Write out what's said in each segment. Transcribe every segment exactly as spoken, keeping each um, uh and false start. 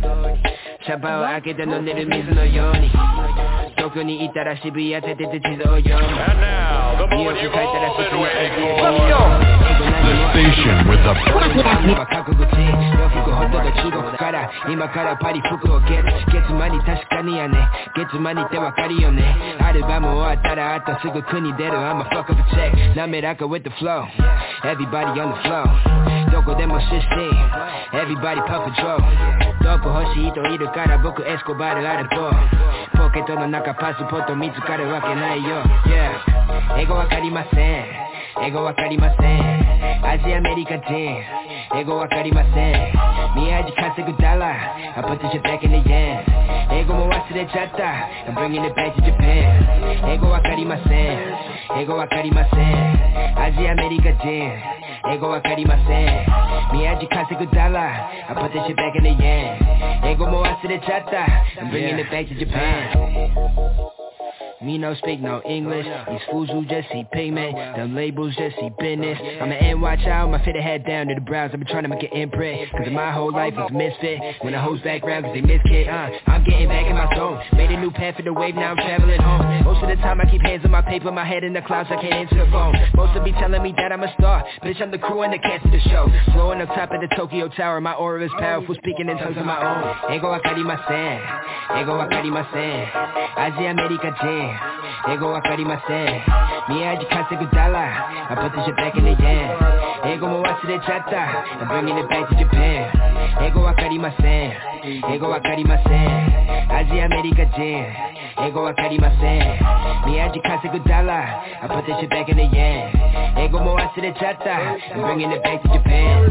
シャンパンを開けて飲んでる水のように東京にいたら渋谷出てて地図を読むニューヨーク帰ったら外のアジア Station with the 覚悟地洋服ほとんど中国から今からパリ服をゲット月間に確かにやね月間にってわかるよねアルバム終わったらあとすぐ国出る I'm a fuck of a check 滑らか with the flow Everybody on the floor どこでもシステム Everybody puff a draw ドープ欲しい人いるから僕エスコバルあるとポケットの中パスポート見つかるわけないよ Yeah 英語わかりません英語わかりませんアジアアメリカ人英語わかりません宮地稼ぐダラ I put this shit back in the yen 英語も忘れちゃった I'm bringing it back to Japan 英語わかりません英語わかりませんアジアアメリカ人英語わかりません宮地稼ぐダラ I put this shit back in the yen 英語も忘れちゃった I'm bringing it back to Japan Me no speak no English. These fools who just see pigment. Them labels just see business. I'm an N Y child, my fit head down to the brows. I've been trying to make an imprint. Cause my whole life was a misfit. When the hoes back round cause they miss kid. Uh, I'm getting back in my zone. Made a new path for the wave, now I'm traveling home. Most of the time I keep hands on my paper, my head in the clouds, I can't answer the phone. Most of be telling me that I'm a star. Bitch, I'm the crew and the cast of the show. Flowing up top of the Tokyo Tower, my aura is powerful, speaking in tongues of my own. Ego wakarimasen. Ego wakarimasen. Asia America Jin. Ego wakarimasen. Miyaji kasegu dollar. I put this shit back in the yen. Ego mo wasurechatta. I'm bringing it back to Japan. Ego wakarimasen. Ego wakarimasen. Asia America Jin. Ego wakarimasen. Miyaji kasegu dollar. I put this shit back in the yen. Ego mo wasurechatta. I'm bringing it back to Japan.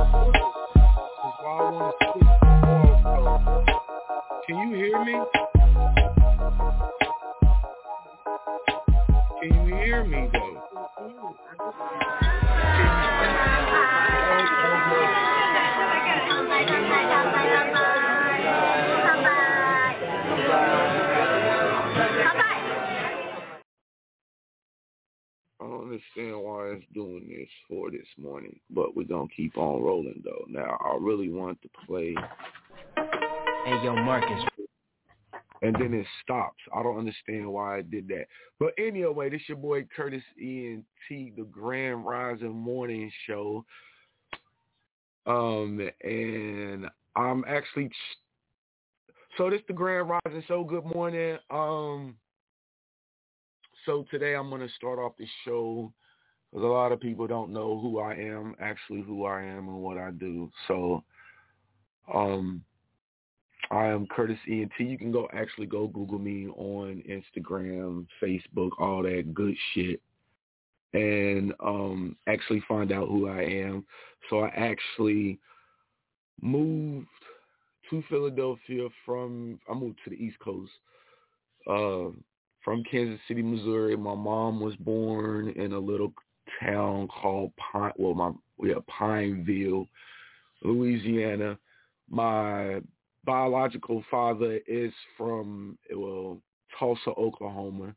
Can you hear me? Can you hear me though? I don't understand why it's doing this for this morning, but we're gonna keep on rolling though. Now I really want to play. Hey yo, Marcus. And then it stops. I don't understand why I did that. But anyway, this your boy Curtis E N T, the Grand Rising Morning Show. Um, and I'm actually so this the Grand Rising Show. Good morning. Um, so today I'm gonna start off the show because a lot of people don't know who I am, actually who I am and what I do. So, um. I am Curtis E N T. You can go actually go Google me on Instagram, Facebook, all that good shit, and um, actually find out who I am. So I actually moved to Philadelphia from, I moved to the East Coast, uh, from Kansas City, Missouri. My mom was born in a little town called Pine, well, my yeah, Pineville, Louisiana. My biological father is from, well, Tulsa, Oklahoma.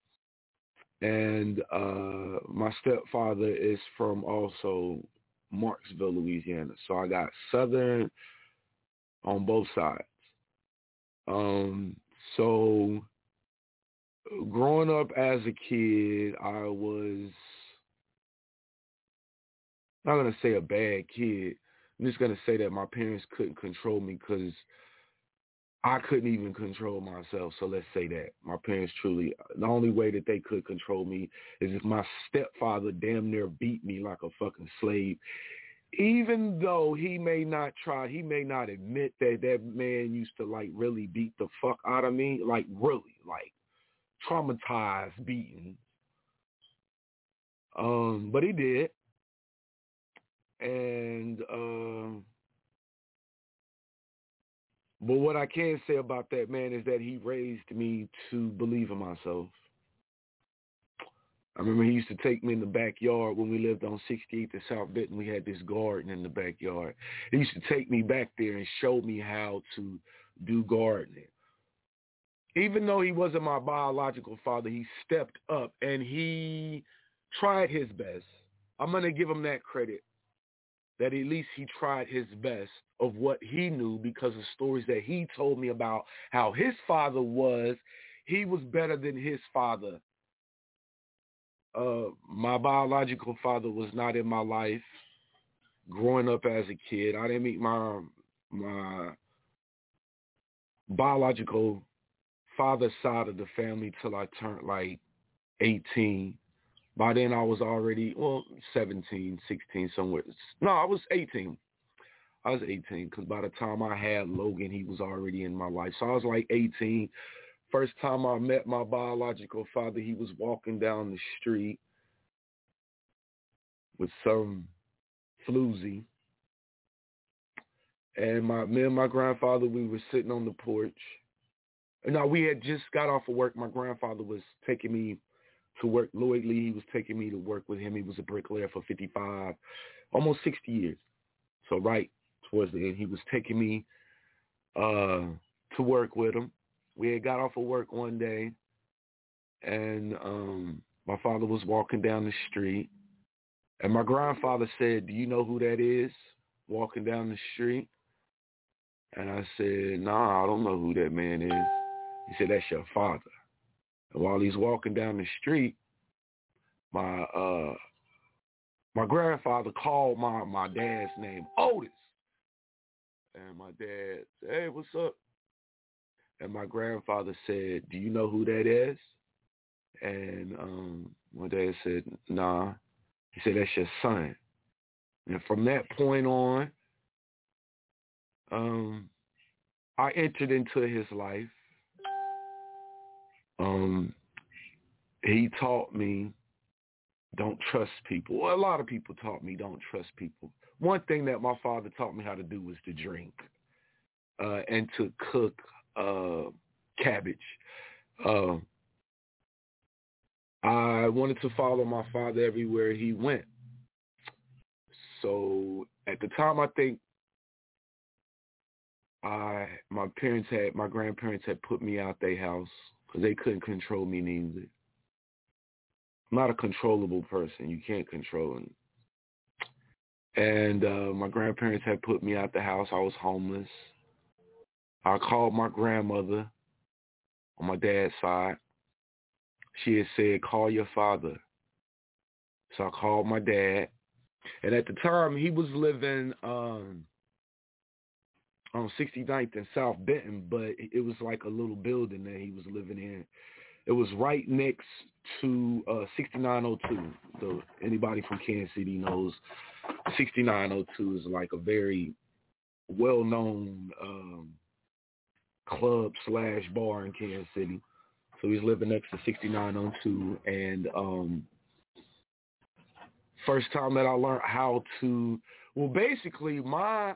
And uh, my stepfather is from also Marksville, Louisiana. So I got Southern on both sides. Um, so growing up as a kid, I was not going to say a bad kid. I'm just going to say that my parents couldn't control me because I couldn't even control myself. So let's say that. My parents truly, the only way that they could control me is if my stepfather damn near beat me like a fucking slave. Even though he may not try, he may not admit that that man used to like really beat the fuck out of me. Like really, like traumatized, beaten. Um, but he did. And, um, but what I can say about that man is that he raised me to believe in myself. I remember he used to take me in the backyard when we lived on sixty-eighth and South Benton. We had this garden in the backyard. He used to take me back there and show me how to do gardening. Even though he wasn't my biological father, he stepped up and he tried his best. I'm going to give him that credit. that at least he tried his best of what he knew, because of stories that he told me about how his father was. He was better than his father. Uh, my biological father was not in my life growing up as a kid. I didn't meet my my biological father's side of the family till I turned like eighteen. By then I was already, well, seventeen, sixteen, somewhere. No, I was eighteen. I was eighteen because by the time I had Logan, he was already in my life. So I was like eighteen. First time I met my biological father, he was walking down the street with some floozy. And my me and my grandfather, we were sitting on the porch. Now, we had just got off of work. My grandfather was taking me to work. Lloyd Lee, he was taking me to work with him. He was a bricklayer for fifty-five, almost sixty years. So right towards the end, he was taking me uh, to work with him. We had got off of work one day, and um, my father was walking down the street. And my grandfather said, "Do you know who that is walking down the street?" And I said, "Nah, I don't know who that man is." He said, "That's your father." And while he's walking down the street, my uh, my grandfather called my, my dad's name, Otis. And my dad said, "Hey, what's up?" And my grandfather said, "Do you know who that is?" And um, my dad said, "Nah." He said, "That's your son." And from that point on, um, I entered into his life. Um, he taught me don't trust people. Well, a lot of people taught me don't trust people. One thing that my father taught me how to do was to drink uh, and to cook uh, cabbage. Uh, I wanted to follow my father everywhere he went. So at the time, I think I my parents had, my grandparents had put me out their house because they couldn't control me neither. I'm not a controllable person. You can't control me. And uh, my grandparents had put me out the house. I was homeless. I called my grandmother on my dad's side. She had said, "Call your father." So I called my dad. And at the time, he was living um, on sixty-ninth and South Benton, but it was like a little building that he was living in. It was right next to uh, sixty-nine oh two. So anybody from Kansas City knows sixty-nine oh two is like a very well-known um, club slash bar in Kansas City. So he's living next to sixty-nine oh two. And um, first time that I learned how to, well, basically my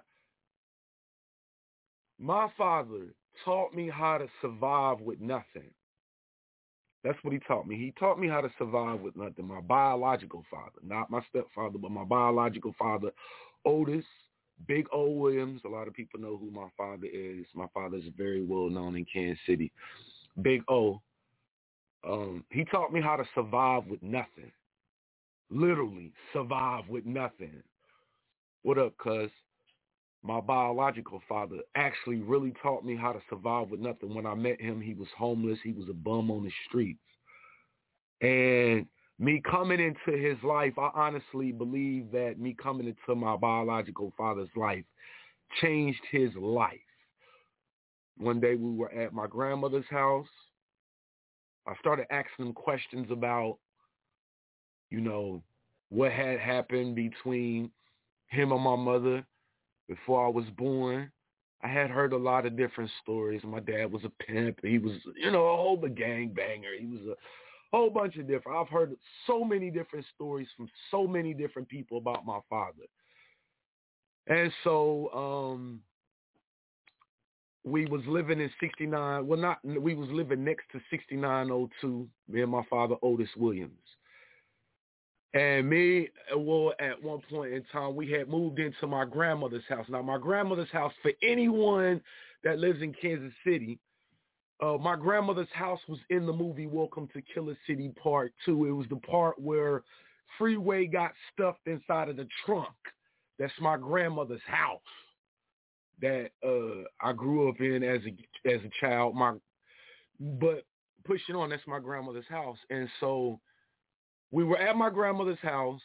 my father taught me how to survive with nothing. That's what he taught me. He taught me how to survive with nothing. My biological father, not my stepfather, but my biological father, Otis, Big O Williams. A lot of people know who my father is. My father is very well known in Kansas City. Big O. Um, he taught me how to survive with nothing. Literally survive with nothing. What up, cuz? My biological father actually really taught me how to survive with nothing. When I met him, he was homeless. He was a bum on the streets. And me coming into his life, I honestly believe that me coming into my biological father's life changed his life. One day we were at my grandmother's house. I started asking him questions about, you know, what had happened between him and my mother before I was born. I had heard a lot of different stories. My dad was a pimp. He was, you know, a whole gangbanger. He was a whole bunch of different. I've heard so many different stories from so many different people about my father. And so um, we was living in sixty-nine. Well, not, we was living next to sixty-nine oh two, me and my father, Otis Williams. And me, well, at one point in time, we had moved into my grandmother's house. Now, my grandmother's house, for anyone that lives in Kansas City, uh, my grandmother's house was in the movie Welcome to Killer City Part two. It was the part where Freeway got stuffed inside of the trunk. That's my grandmother's house that uh, I grew up in as a as a child. My but pushing on, that's my grandmother's house, and so we were at my grandmother's house,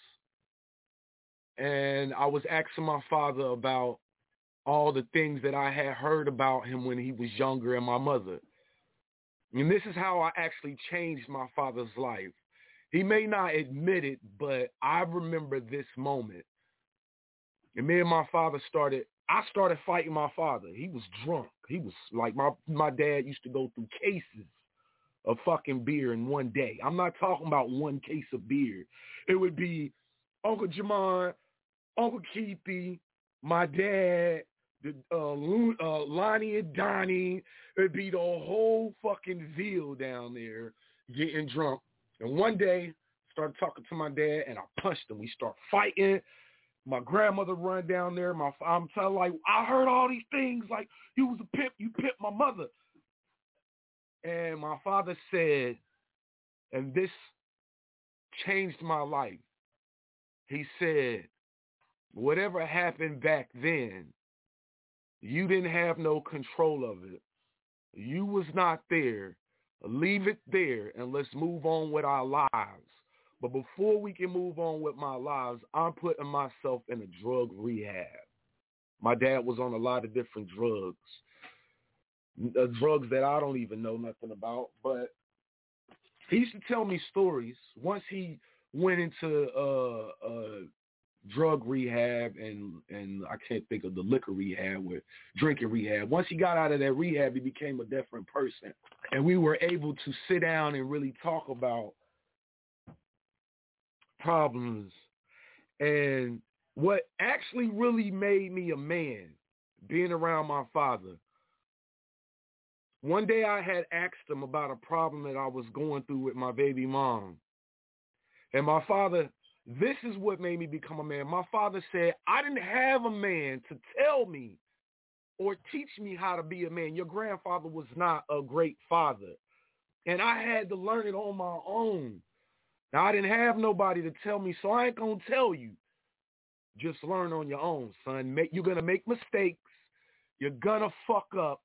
and I was asking my father about all the things that I had heard about him when he was younger and my mother. And this is how I actually changed my father's life. He may not admit it, but I remember this moment. And me and my father started, I started fighting my father. He was drunk. He was like, my, my dad used to go through cases of fucking beer in one day. I'm not talking about one case of beer. It would be Uncle Jamon, Uncle Keithy, my dad, the uh, uh, Lonnie and Donnie. It'd be the whole fucking Ville down there getting drunk. And one day, started talking to my dad, and I punched him. We start fighting. My grandmother run down there. My I'm telling like, I heard all these things. Like, you was a pimp. You pimped my mother. And my father said, and this changed my life. He said, whatever happened back then, you didn't have no control of it. You was not there. Leave it there and let's move on with our lives. But before we can move on with my lives, I'm putting myself in a drug rehab. My dad was on a lot of different drugs, uh, drugs that I don't even know nothing about. But he used to tell me stories. Once he went into uh, uh, drug rehab and, and I can't think of the liquor rehab with drinking rehab. Once he got out of that rehab, he became a different person. And we were able to sit down and really talk about problems. And what actually really made me a man, being around my father, one day I had asked him about a problem that I was going through with my baby mom. And my father, this is what made me become a man. My father said, I didn't have a man to tell me or teach me how to be a man. Your grandfather was not a great father. And I had to learn it on my own. Now, I didn't have nobody to tell me, so I ain't going to tell you. Just learn on your own, son. Make, you're going to make mistakes. You're going to fuck up.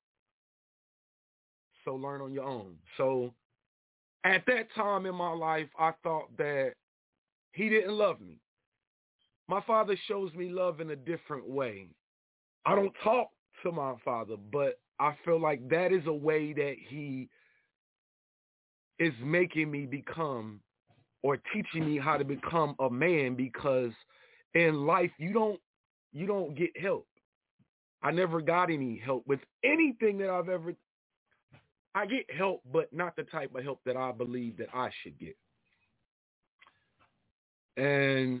So learn on your own. So at that time in my life, I thought that he didn't love me. My father shows me love in a different way. I don't talk to my father, but I feel like that is a way that he is making me become or teaching me how to become a man, because in life you don't you don't get help. I never got any help with anything that I've ever I get help, but not the type of help that I believe that I should get. And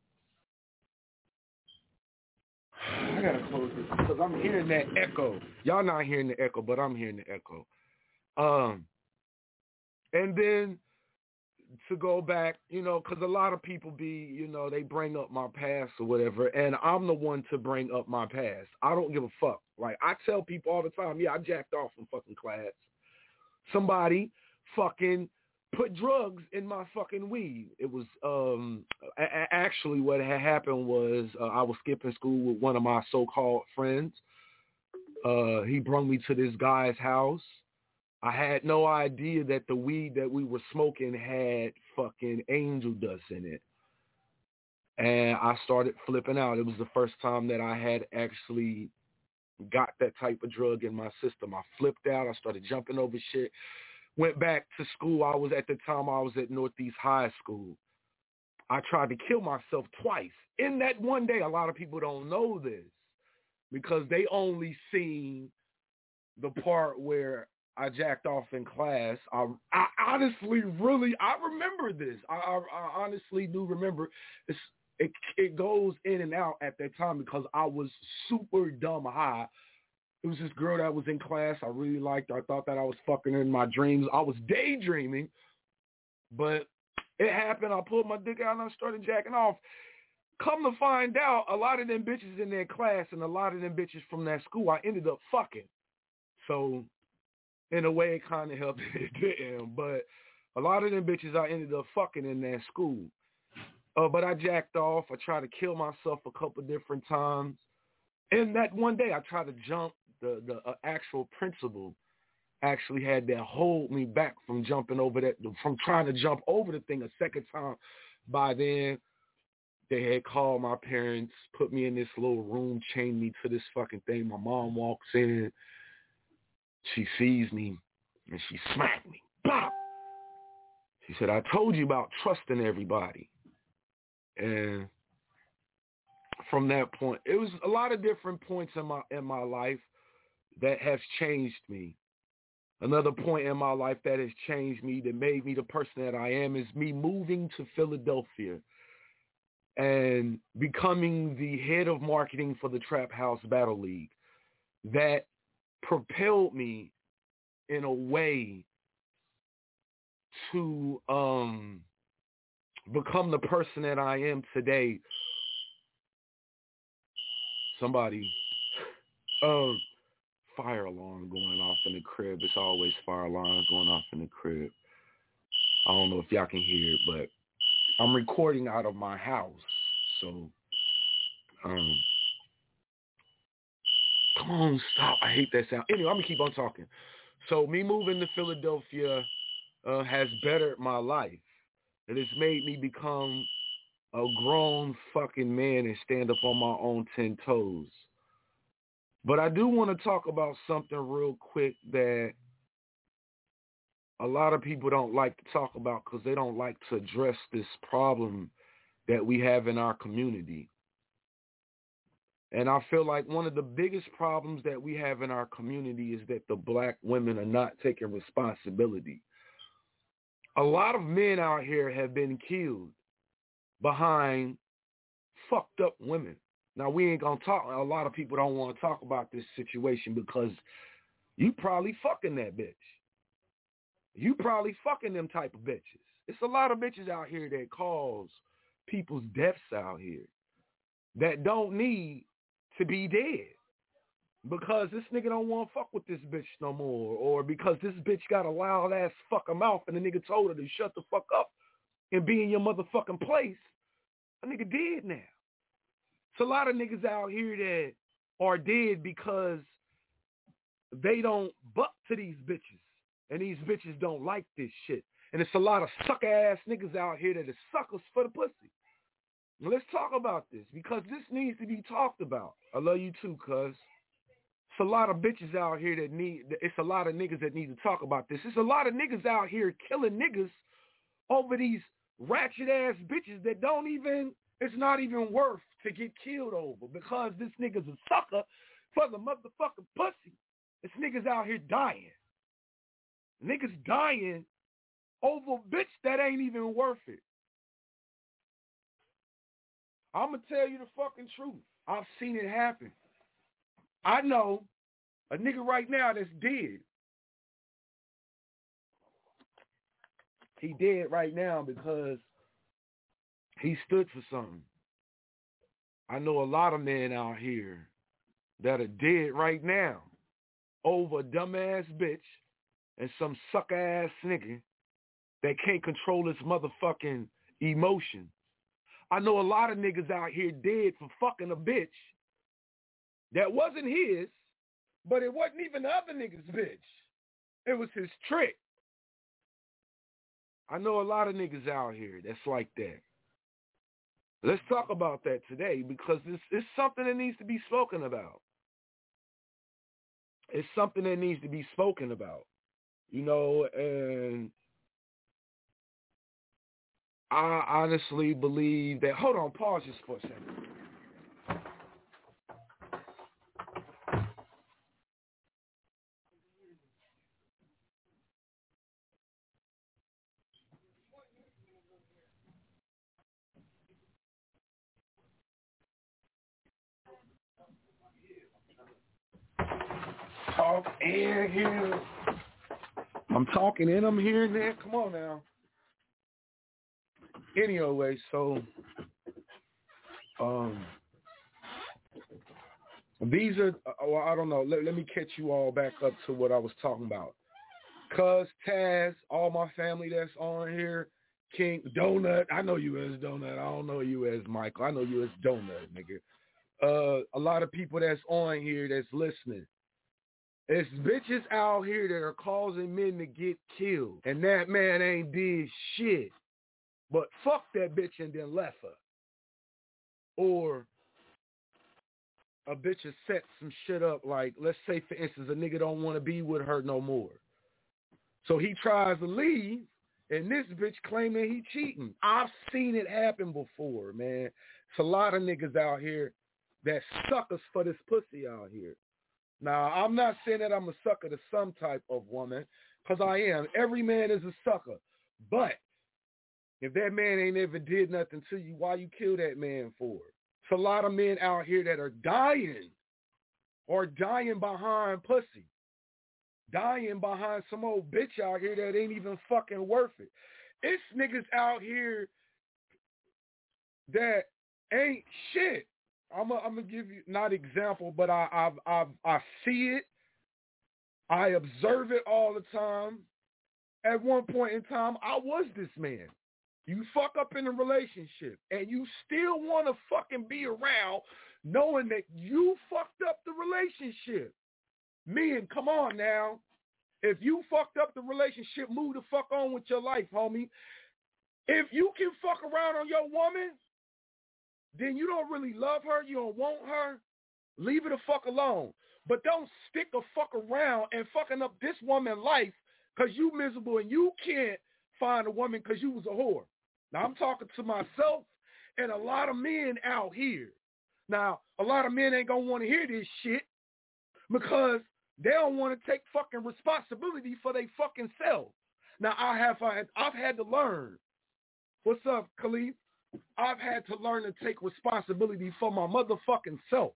I gotta close this because I'm hearing that echo. Y'all not hearing the echo, but I'm hearing the echo. Um, and then to go back, you know, because a lot of people be, you know, they bring up my past or whatever, and I'm the one to bring up my past. I don't give a fuck. Like, I tell people all the time, yeah, I jacked off in fucking class. Somebody fucking put drugs in my fucking weed. It was um, a- actually what had happened was uh, I was skipping school with one of my so-called friends. Uh, he brought me to this guy's house. I had no idea that the weed that we were smoking had fucking angel dust in it. And I started flipping out. It was the first time that I had actually got that type of drug in my system. I flipped out. I started jumping over shit. Went back to school. I was at the time I was at Northeast High School. I tried to kill myself twice. In that one day, a lot of people don't know this because they only seen the part where I jacked off in class. I, I honestly, really, I remember this. I, I, I honestly do remember. It's, it, it goes in and out at that time because I was super dumb high. It was this girl that was in class. I really liked her. I thought that I was fucking her in my dreams. I was daydreaming, but it happened. I pulled my dick out and I started jacking off. Come to find out, a lot of them bitches in that class and a lot of them bitches from that school, I ended up fucking. So in a way, it kind of helped. It didn't, but a lot of them bitches I ended up fucking in that school. Uh, but I jacked off. I tried to kill myself a couple different times. And that one day I tried to jump. The, the uh, actual principal actually had to hold me back from jumping over that, from trying to jump over the thing a second time. By then, they had called my parents, put me in this little room, chained me to this fucking thing. My mom walks in. She sees me, and she smacked me. Pop! She said, I told you about trusting everybody. And from that point, it was a lot of different points in my in my life that has changed me. Another point in my life that has changed me, that made me the person that I am, is me moving to Philadelphia and becoming the head of marketing for the Trap House Battle League. That propelled me in a way to um, become the person that I am today. Somebody, um, fire alarm going off in the crib. It's always fire alarms going off in the crib. I don't know if y'all can hear it, but I'm recording out of my house. So, um, come on, stop. I hate that sound. Anyway, I'm going to keep on talking. So me moving to Philadelphia uh, has bettered my life. It has made me become a grown fucking man and stand up on my own ten toes. But I do want to talk about something real quick that a lot of people don't like to talk about because they don't like to address this problem that we have in our community. And I feel like one of the biggest problems that we have in our community is that the black women are not taking responsibility. A lot of men out here have been killed behind fucked up women. Now, we ain't going to talk. A lot of people don't want to talk about this situation because you probably fucking that bitch. You probably fucking them type of bitches. It's a lot of bitches out here that cause people's deaths out here that don't need to be dead because this nigga don't want to fuck with this bitch no more, or because this bitch got a loud ass fucking mouth and the nigga told her to shut the fuck up and be in your motherfucking place. A nigga dead now. It's a lot of niggas out here that are dead because they don't buck to these bitches, and these bitches don't like this shit. And it's a lot of sucker-ass niggas out here that are suckers for the pussy. Now let's talk about this because this needs to be talked about. I love you too, cuz. It's a lot of bitches out here that need, it's a lot of niggas that need to talk about this. It's a lot of niggas out here killing niggas over these ratchet-ass bitches that don't even, it's not even worth to get killed over because this nigga's a sucker for the motherfucking pussy. This nigga's out here dying. Niggas dying over a bitch that ain't even worth it. I'm going to tell you the fucking truth. I've seen it happen. I know a nigga right now that's dead. He dead right now because he stood for something. I know a lot of men out here that are dead right now over a dumbass bitch and some sucker-ass nigga that can't control his motherfucking emotions. I know a lot of niggas out here dead for fucking a bitch that wasn't his, but it wasn't even the other nigga's bitch. It was his trick. I know a lot of niggas out here that's like that. Let's talk about that today because it's, it's something that needs to be spoken about. It's something that needs to be spoken about, you know, and I honestly believe that, hold on, pause just for a second. Talk and hear. I'm talking and I'm hearing that. Come on now. Anyway, so um, these are, well, I don't know. Let, let me catch you all back up to what I was talking about. Cuz, Taz, all my family that's on here, King Donut. I know you as Donut. I don't know you as Michael. I know you as Donut, nigga. Uh, a lot of people that's on here that's listening. It's bitches out here that are causing men to get killed. And that man ain't did shit. But fuck that bitch and then left her. Or a bitch has set some shit up like, let's say, for instance, a nigga don't want to be with her no more. So he tries to leave, and this bitch claiming he cheating. I've seen it happen before, man. It's a lot of niggas out here that suckers for this pussy out here. Now, I'm not saying that I'm a sucker to some type of woman, because I am. Every man is a sucker. But if that man ain't ever did nothing to you, why you kill that man for? It's a lot of men out here that are dying or dying behind pussy. Dying behind some old bitch out here that ain't even fucking worth it. It's niggas out here that ain't shit. I'm gonna give you not example, but I I I I see it. I observe it all the time. At one point in time, I was this man. You fuck up in a relationship, and you still want to fucking be around, knowing that you fucked up the relationship. Men, come on now. If you fucked up the relationship, move the fuck on with your life, homie. If you can fuck around on your woman, then you don't really love her, you don't want her, leave it the fuck alone. But don't stick a fuck around and fucking up this woman's life because you miserable and you can't find a woman because you was a whore. Now, I'm talking to myself and a lot of men out here. Now, a lot of men ain't going to want to hear this shit because they don't want to take fucking responsibility for their fucking self. Now, I have, I've had to learn. What's up, Khalif? I've had to learn to take responsibility for my motherfucking self.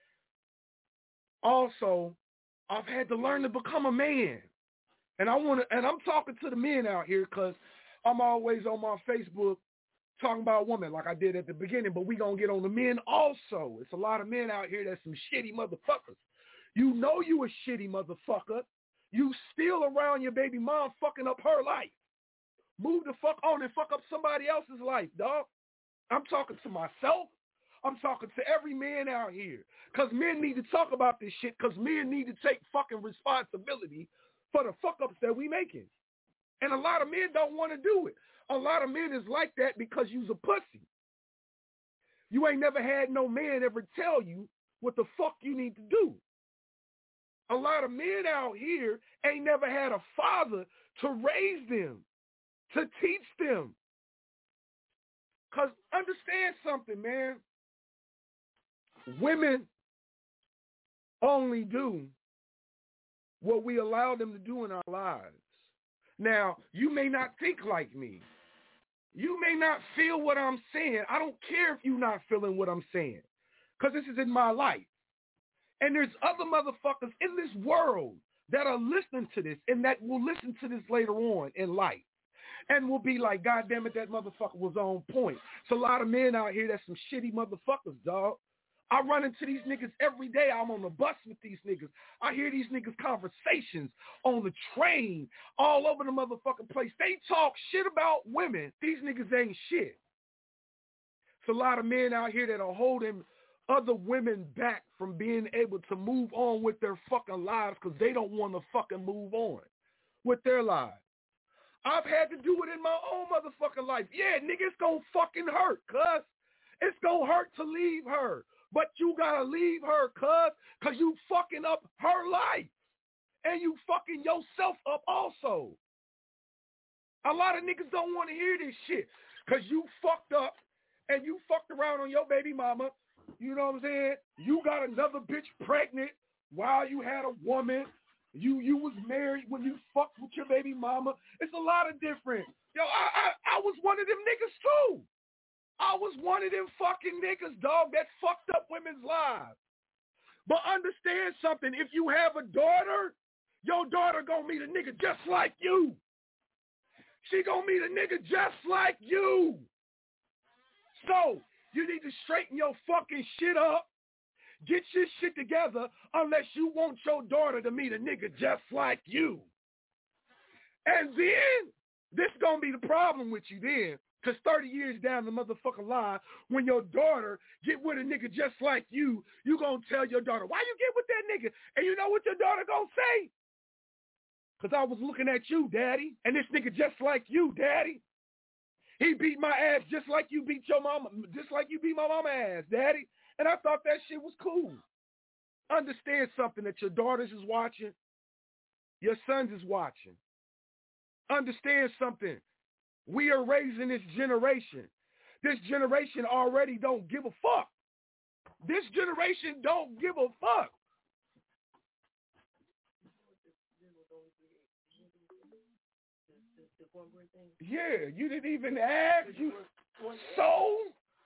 Also, I've had to learn to become a man. And I want to, and I'm talking to the men out here because I'm always on my Facebook talking about women like I did at the beginning, but we going to get on the men also. It's a lot of men out here that's some shitty motherfuckers. You know you a shitty motherfucker. You still around your baby mom fucking up her life. Move the fuck on and fuck up somebody else's life, dog. I'm talking to myself. I'm talking to every man out here. Because men need to talk about this shit because men need to take fucking responsibility for the fuck-ups that we making. And a lot of men don't want to do it. A lot of men is like that because you's a pussy. You ain't never had no man ever tell you what the fuck you need to do. A lot of men out here ain't never had a father to raise them, to teach them. Because understand something, man. Women only do what we allow them to do in our lives. Now, you may not think like me. You may not feel what I'm saying. I don't care if you're not feeling what I'm saying. Because this is in my life. And there's other motherfuckers in this world that are listening to this and that will listen to this later on in life. And will be like, God damn it, that motherfucker was on point. It's a lot of men out here that's some shitty motherfuckers, dog. I run into these niggas every day. I'm on the bus with these niggas. I hear these niggas' conversations on the train, all over the motherfucking place. They talk shit about women. These niggas ain't shit. It's a lot of men out here that are holding other women back from being able to move on with their fucking lives because they don't want to fucking move on with their lives. I've had to do it in my own motherfucking life. Yeah, nigga, it's gonna fucking hurt, cuz. It's gonna hurt to leave her. But you gotta leave her, cuz, cuz you fucking up her life. And you fucking yourself up also. A lot of niggas don't want to hear this shit. Cuz you fucked up and you fucked around on your baby mama. You know what I'm saying? You got another bitch pregnant while you had a woman. You you was married when you fucked with your baby mama. It's a lot of different. Yo, I, I I was one of them niggas too. I was one of them fucking niggas, dog, that fucked up women's lives. But understand something. If you have a daughter, your daughter gonna meet a nigga just like you. She gonna meet a nigga just like you. So you need to straighten your fucking shit up. Get your shit together unless you want your daughter to meet a nigga just like you. And then, This going to be the problem with you then. Because thirty years down the motherfucking line, when your daughter get with a nigga just like you, you going to tell your daughter, why you get with that nigga? And you know what your daughter going to say? Because I was looking at you, daddy, and this nigga just like you, daddy. He beat my ass just like you beat your mama, just like you beat my mama ass, daddy. And I thought that shit was cool. Understand something, that your daughters is watching, your sons is watching. Understand something. We are raising this generation. This generation already don't give a fuck. This generation don't give a fuck. Yeah, you didn't even ask. You so.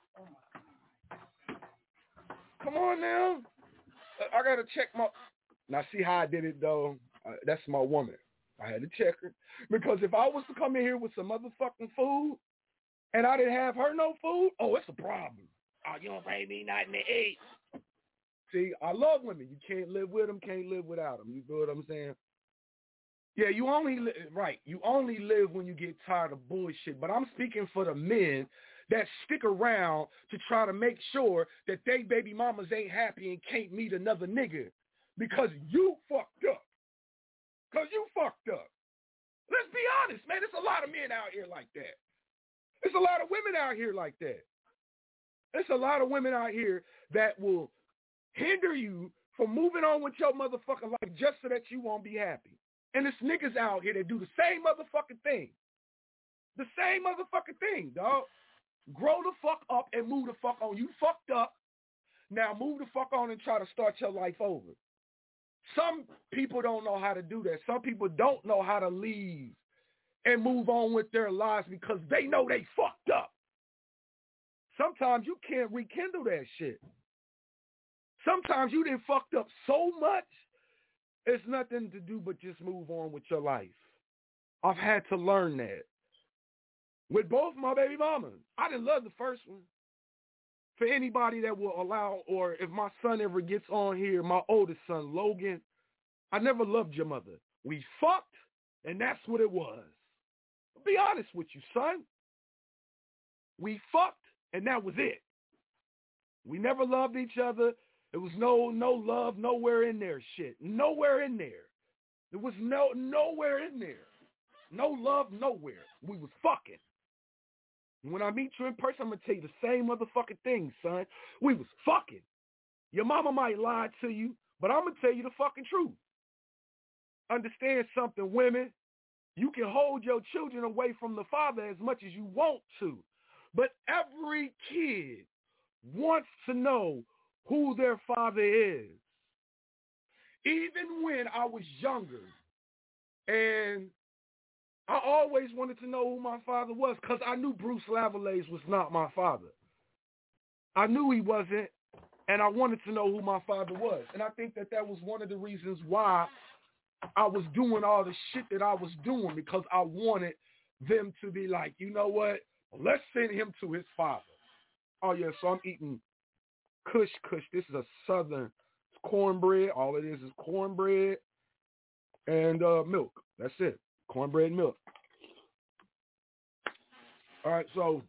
Come on now. I gotta check my. Now see how I did it though. Uh, that's my woman. I had to check her because if I was to come in here with some motherfucking food and I didn't have her no food, oh, it's a problem. Oh, you don't bring me nothing to eat. See, I love women. You can't live with them, can't live without them. You know what I'm saying? Yeah, you only li- right. You only live when you get tired of bullshit. But I'm speaking for the men that stick around to try to make sure that they baby mamas ain't happy and can't meet another nigga because you fucked up. Because you fucked up. Let's be honest, man. There's a lot of men out here like that. There's a lot of women out here like that. There's a lot of women out here that will hinder you from moving on with your motherfucking life just so that you won't be happy. And there's niggas out here that do the same motherfucking thing. The same motherfucking thing, dog. Grow the fuck up and move the fuck on. You fucked up. Now move the fuck on and try to start your life over. Some people don't know how to do that. Some people don't know how to leave and move on with their lives because they know they fucked up. Sometimes you can't rekindle that shit. Sometimes you done fucked up so much, it's nothing to do but just move on with your life. I've had to learn that. With both my baby mamas. I didn't love the first one. For anybody that will allow, or if my son ever gets on here, my oldest son, Logan, I never loved your mother. We fucked, and that's what it was. I'll be honest with you, son. We fucked, and that was it. We never loved each other. There was no no love nowhere in there, shit. Nowhere in there. There was no nowhere in there. No love nowhere. We was fucking. When I meet you in person, I'm going to tell you the same motherfucking thing, son. We was fucking. Your mama might lie to you, but I'm going to tell you the fucking truth. Understand something, women. You can hold your children away from the father as much as you want to, but every kid wants to know who their father is. Even when I was younger, and I always wanted to know who my father was because I knew Bruce Lavalaise was not my father. I knew he wasn't, and I wanted to know who my father was. And I think that that was one of the reasons why I was doing all the shit that I was doing, because I wanted them to be like, you know what, let's send him to his father. Oh, yeah, so I'm eating Kush Kush. This is a southern cornbread. All it is is cornbread and uh, milk. That's it. Cornbread and milk. All right, so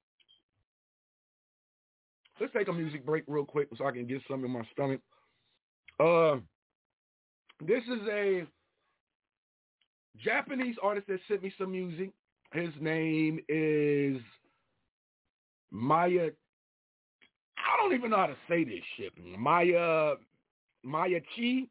let's take a music break real quick so I can get some in my stomach. Uh, this is a Japanese artist that sent me some music. His name is Maya. I don't even know how to say this shit. Maya, Maya Chi,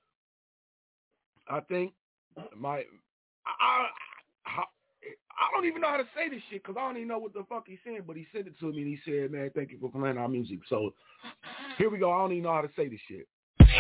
I think. My, I, I, I don't even know how to say this shit because I don't even know what the fuck he's saying, but he sent it to me and he said, man, thank you for playing our music. So here we go. I don't even know how to say this shit.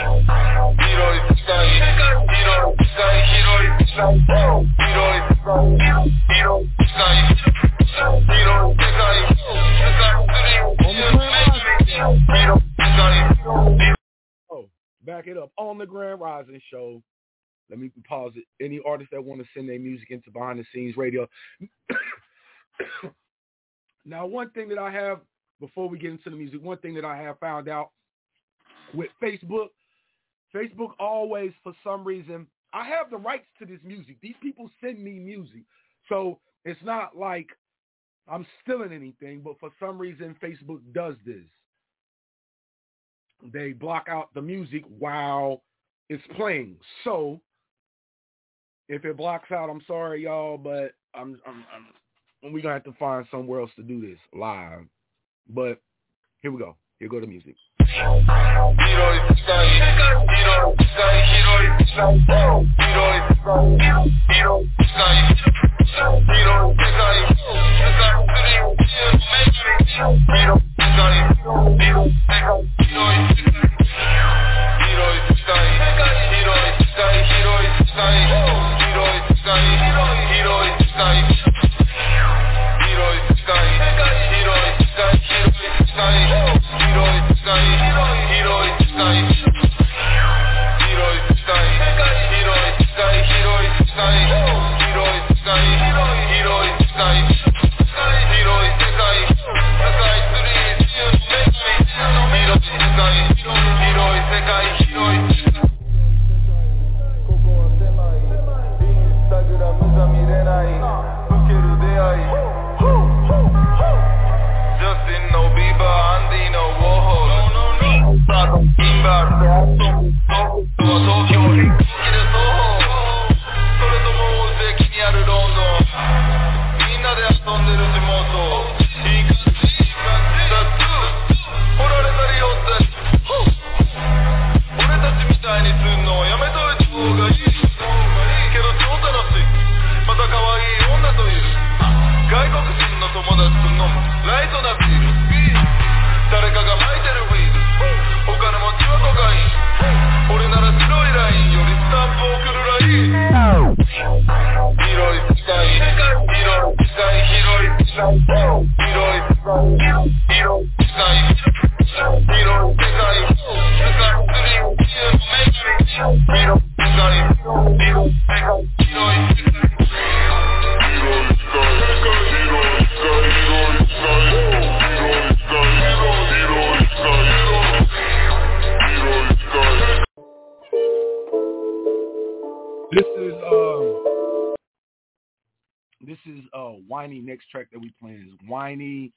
Oh, back it up. On the Grand Rising Show. Let me pause it. Any artists that want to send their music into Behind the Scenes Radio. Now, one thing that I have, before we get into the music, one thing that I have found out with Facebook, Facebook always, for some reason, I have the rights to this music. These people send me music. So it's not like I'm stealing anything, but for some reason, Facebook does this. They block out the music while it's playing. So if it blocks out, I'm sorry, y'all, but I'm, I'm, I'm we're going to have to find somewhere else to do this live. But here we go. Here go the music. Whiny, next track that we playing is Whiny.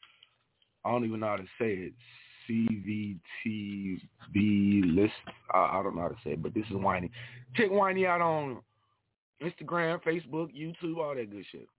I don't even know how to say it. C V T B list. I, I don't know how to say it, but this is Whiny. Check Whiny out on Instagram, Facebook, YouTube, all that good shit.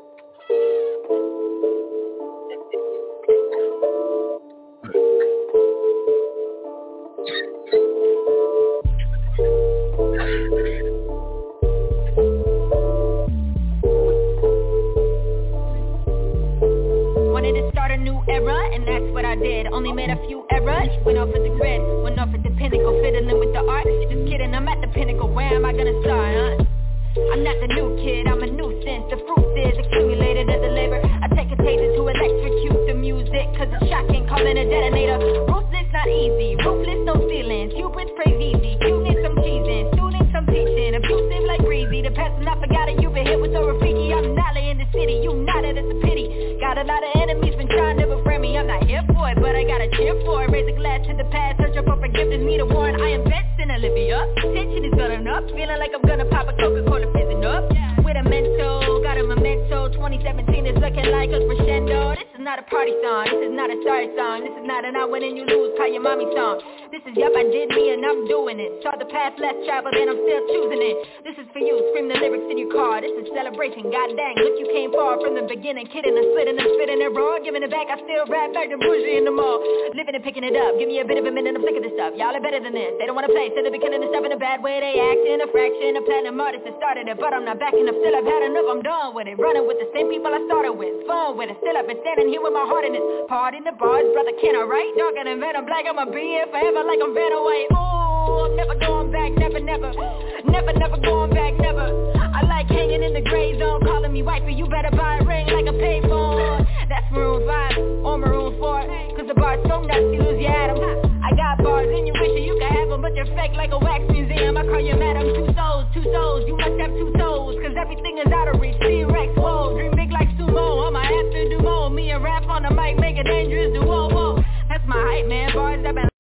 Only made a few errors, went off at the grid, went off at the pinnacle, fiddling with the art. Just kidding, I'm at the pinnacle, where am I gonna start, huh? I'm not the new kid, I'm a nuisance. The fruit is accumulated as a labor. I take a taser to electrocute the music, cause it's shocking, calling a detonator. Ruthless, not easy, ruthless, no ceilings. Hubris, praise easy, cuteness, I'm teasing. Students, I'm teaching, abusive like breezy. The past, I forgot it, you been hit with a Rafiki. I'm Nolly in the city, you nodded, it's a pity. Got a lot of enemies, been trying to befriend me. I'm not here for it, but I gotta cheer for it. Raise a glass to the past, search up for forgiveness, need a warrant. I invest in Olivia. Tension is building up, feeling like I'm gonna pop a Coca-Cola fizzing up. With a mental, got a memento. twenty seventeen is looking like a crescendo. This is not a party song, this is not a sorry song. This is not an I win and you lose, call your mommy song. This is yup, I did me and I'm doing it. Saw the path less traveled and I'm still choosing it. This is for you, scream the lyrics in your car. This is celebration, god dang, look you came far from the beginning. Kidding and slitting and spitting it raw. Giving it back, I still rap back to bougie in the mall. Living and picking it up, give me a bit of a minute, I'm sick of this stuff. Y'all are better than this, they don't wanna play, so they be killing this stuff in a bad way. They act in a fraction, a platinum artist that started it. But I'm not backing up, still I've had enough, I'm done with it. Running with the same people I started with, fun with it. Still I've been standing here with my heart in it. Part in the bars, brother, can I write? Darker than Venom Black, I'ma be here forever like I'm Vanna White. Ooh, I'm never going back, never, never. Never, never going back, never. I like hanging in the gray zone, calling me wifey, you better buy a ring like a payphone. That's Maroon five or Maroon four, cause the bar's so nuts, you lose your atom. I got bars and you wish you could have them, but they're fake like a wax museum. I call you madam, two souls, two souls, you must have two souls, cause everything is out of reach. T-Rex, whoa, dream big like sumo, I'ma have to do more. Me and rap on the mic, make a dangerous duo, whoa. That's my hype, man, bars that been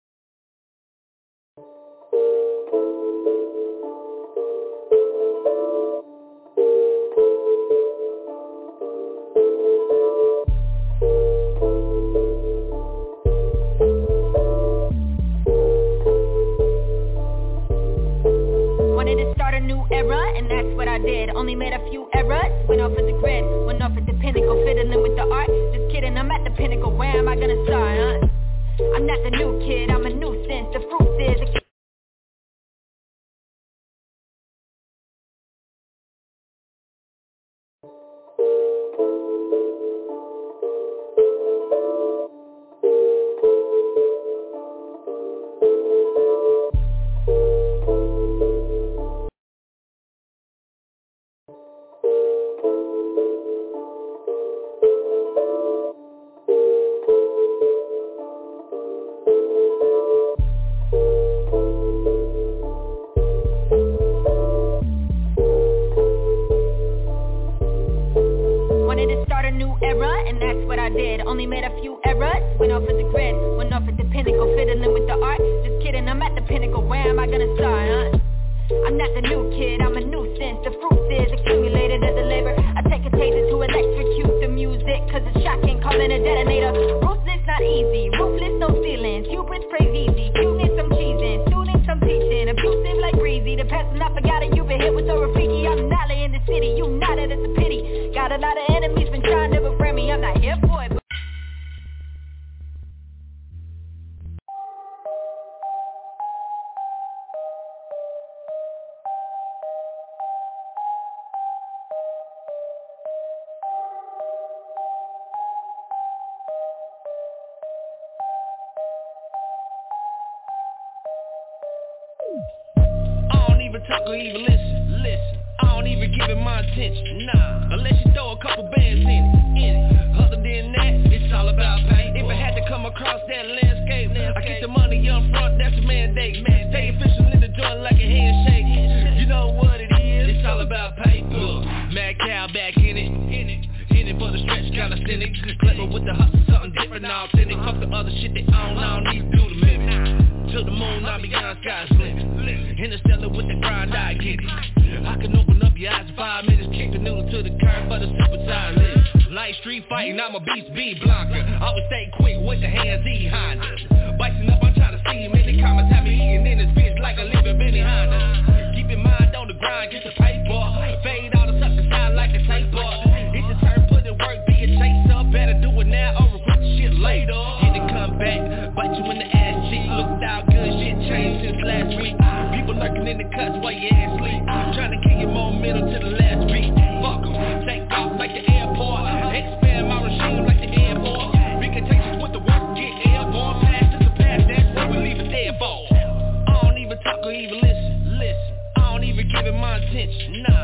I did. Only made a few errors, went off at the grid, went off at the pinnacle, fiddling with the art. Just kidding, I'm at the pinnacle, where am I gonna start, huh? I'm not the new kid, I'm a nuisance. The fruit is a only made a few errors, went off at the grid, went off at the pinnacle, fiddling with the art. Just kidding, I'm at the pinnacle, where am I gonna start, huh? I'm not the new kid, I'm a nuisance. The fruit is accumulated as a labor. I take a taser to electrocute the music, cause it's shocking, calling a detonator. Ruthless, not easy, ruthless, no ceilings. Hubris, praise easy, cuteness, some cheesing. Students, some teaching, abusive like breezy. The past and I forgot it, you've been hit with a Rafiki. I'm not in the city, you not it, it's a pity. Got a lot of enemies, been trying to befriend me. I'm not here for it, but talk or even listen, listen. I don't even give it my attention, nah. Unless you throw a couple bands in it, in it. Other than that, it's all about pay. If I had to come across that landscape, I get the money up front, that's a mandate. Stay official in the joint like a handshake. You know what it is, it's all about pay. Look, Mad Cow back in it, in it. In it for the stretch, kinda cynic. Clever with the hustle, something different, authentic. Fuck the other shit they own, I don't need to do the mimic. To the moon, I'm beyond sky's limit. Interstellar with the grind, I get it. I can open up your eyes in five minutes, kick the noodle to the curb, but a super side list. Like street fighting, I'm a beast, B Blanca. Always stay quick with the hands behind us. Biting up, I'm trying to see many comments have me eating in this bitch like a living Benny Honda. Keep your mind on the grind, get the paper. Fade all the suckers out like a taper. It's your turn, put in work, be a chaser. Better do it now or regret the shit later. Hit the comeback, bite you in the ass cheek. Looked out good, shit changed since last week. People lurking in the cuts while your ass sleep. Trying to kick your momentum to the last beat. Fuck em, take off like the airport. Expand my regime like the airport. Big contagious with the work, get airborne. Pass to the past, that's what we leave it there for. I don't even talk or even listen, listen. I don't even give it my attention, nah.